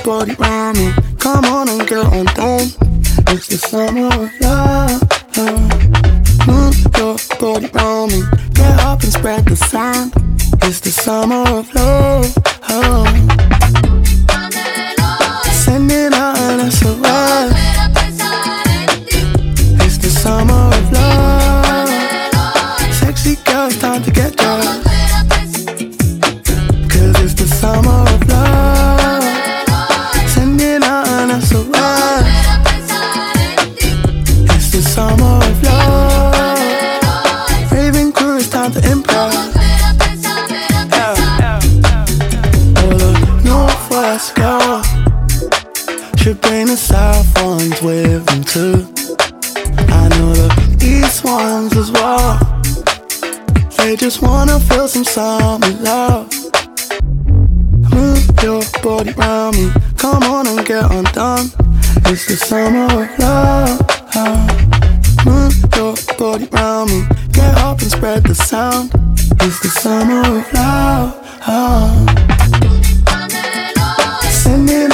body round me. Come on and get undone. It's the summer of love. Move your body round me. Get up and spread the sound. It's the summer of love. Send it out and SOS. It's the summer of love. Sexy girls, time to get dressed. Cause it's the summer of love. Send it out and SOS. It's the summer of love. Raving crew, it's time to impress. All the Northwest girls should bring the South ones with them too. I know the East ones as well. They just wanna feel some summer love. Move your body round me. Come on and get undone. It's the summer of love. Move your body round me. Get up and spread the sound. It's the summer of love. Send it